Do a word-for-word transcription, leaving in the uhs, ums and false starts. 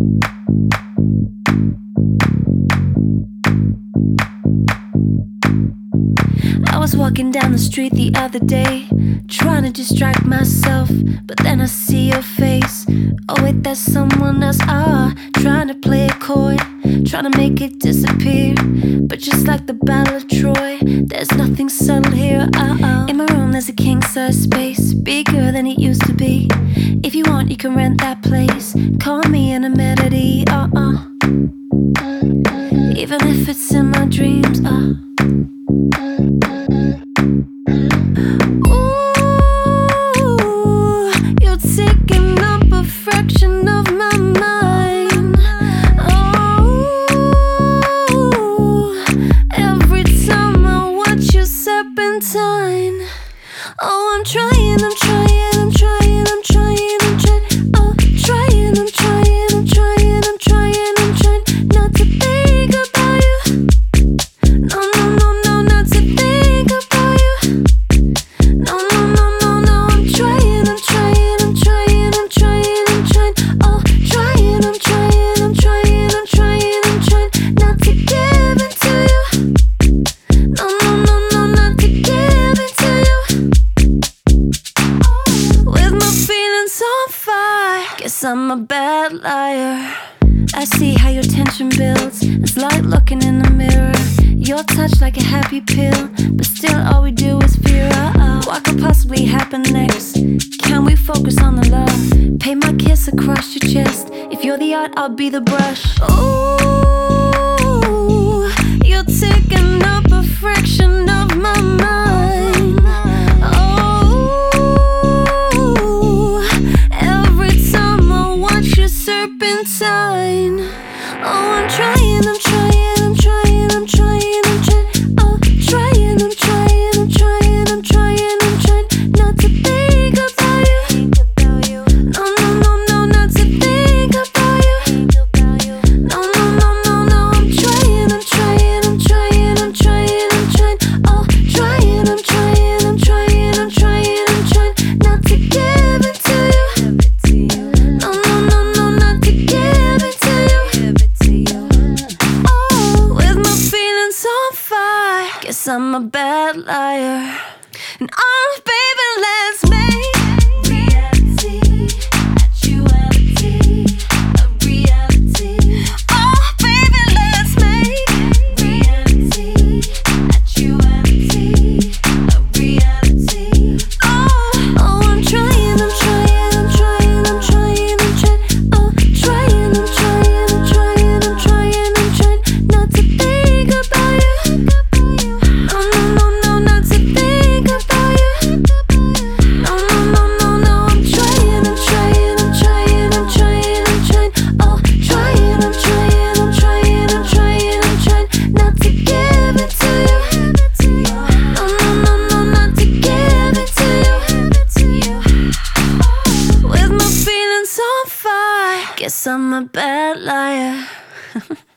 I was walking down the street the other day, trying to distract myself, but then I see your face. Oh wait, that's someone else. Ah, trying to play it coy, trying to make it disappear. But just like the Battle of Troy, there's nothing subtle here. Uh-oh. In my room there's a king-size space, bigger than it used to be. If you want, you can rent that place. Call me an amenity. Uh-uh. Even if it's in my dreams. Uh. Ooh, you're taking up a fraction of my mind. Oh, every time I watch you serpentine. Oh, I'm trying, I'm trying, I'm trying, I'm trying, I'm trying. Oh, trying, I'm trying, I'm trying, I'm trying, I'm trying not to think about you. No, no, no, no, not to think about you. No, no, no, no, no, I'm trying, I'm trying, I'm trying, I'm trying, I'm trying. Oh, trying, I'm trying, I'm trying, I'm trying, I'm trying not to give it to you. No, no, no, no, not to give it to you. With my feelings on fire, guess I'm a bad liar. I see how your tension builds. It's like looking in the mirror. Your touch like a happy pill, but still all we do is fear. Uh-oh. What could possibly happen next? Can we focus on the love? Pay my kiss across your chest. If you're the art, I'll be the brush. Ooh, you're taking up a fraction of my mind. Oh, every time I watch you serpentine. Oh, I'm trying, I'm trying, I'm trying, I'm trying, I'm trying. Oh, trying, I'm trying, I'm trying, I'm trying, I'm trying not to think about you. No, no, no, no, not to think about you. No, no, no, no, no, I'm trying, I'm trying, I'm trying, I'm trying, I'm trying. Oh, trying, I'm trying, I'm trying, I'm trying, I'm trying not to give it to you. No, no, no, no, not to give it to you. Oh, with my feelings on fire, guess I'm a bad liar. And oh, baby, let's make reality, actuality, a reality. Oh, baby, let's make reality, actuality, a reality. Oh, oh, I'm trying, I'm trying, I'm trying, I'm trying, I'm trying. Oh, trying, I'm trying, I'm trying, I'm trying, I'm trying not to think about you. No, no, no, no, not to think about you. No, no, no, no, no, I'm trying, I'm trying, I'm trying, I'm trying, I'm trying. Oh, trying, I'm trying, I'm trying, I'm trying, I'm trying not to give it to you. No, no, no, no, not to give it to you. With my feelings on fire, guess I'm a bad liar.